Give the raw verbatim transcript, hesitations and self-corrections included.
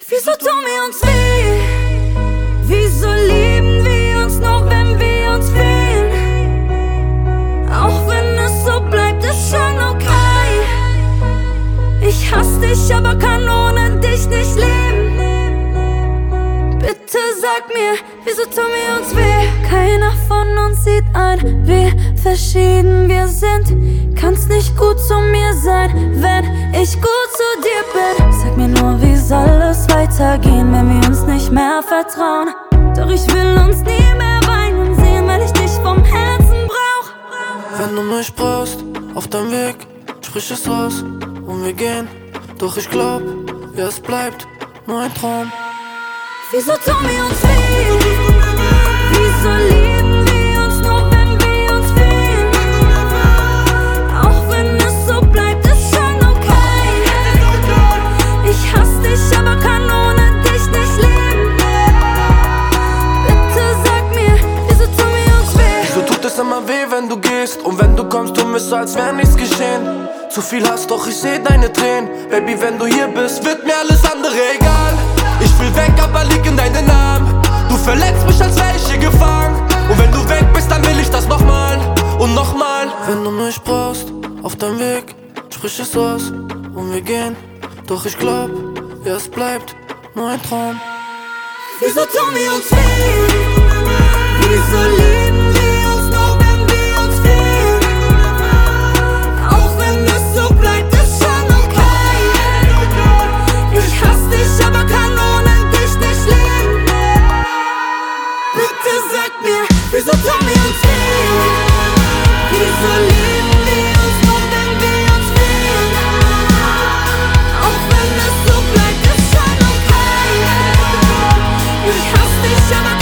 Wieso tun wir uns weh? Wieso lieben wir uns nur, wenn wir uns fehlen? Auch wenn es so bleibt, ist schon okay. Ich hasse dich, aber kann ohne dich nicht leben. Bitte sag mir, wieso tun wir uns weh? Keiner von uns sieht ein, wie verschieden wir sind. Kannst nicht gut zu mir sein, wenn ich gut zu dir bin. Sag mir nur, wie soll es weitergehen, wenn wir uns nicht mehr vertrauen? Doch ich will uns nie mehr weinen sehen, weil ich dich vom Herzen brauch. Wenn du mich brauchst, auf deinem Weg, sprich es aus und wir gehen. Doch ich glaub, ja es bleibt nur ein Traum. Wieso tun wir uns weh? Wieso lieben wir uns nur, wenn wir uns fehlen? Auch wenn es so bleibt, ist schon okay. Ich hasse dich, aber kann ohne dich nicht leben. Bitte sag mir, wieso tun wir uns weh? Wieso tut es immer weh, wenn du gehst? Und wenn du kommst, tun wir so, als wär nichts geschehen. Zu viel Hass, doch ich seh deine Tränen. Baby, wenn du hier bist, wird mir alles andere egal. Ich will weg, aber lieg in deinen Armen. Du verletzt mich, als wär ich hier gefangen. Und wenn du weg bist, dann will ich das nochmal und nochmal. Wenn du mich brauchst, auf deinem Weg, sprich es aus und wir gehen. Doch ich glaub, ja es bleibt nur ein Traum. Wieso tun wir uns weh? Wieso lieben wir uns nur, wenn wir uns fehlen? Auch wenn es so bleibt, ist schon okay. Ich hasse dich, aber kann ohne dich nicht leben. Bitte sag mir, wieso tun wir uns weh? Wieso lieben wir uns nur, wenn wir uns fehlen? Auch wenn es so bleibt, ist schon okay. Ich hasse dich, aber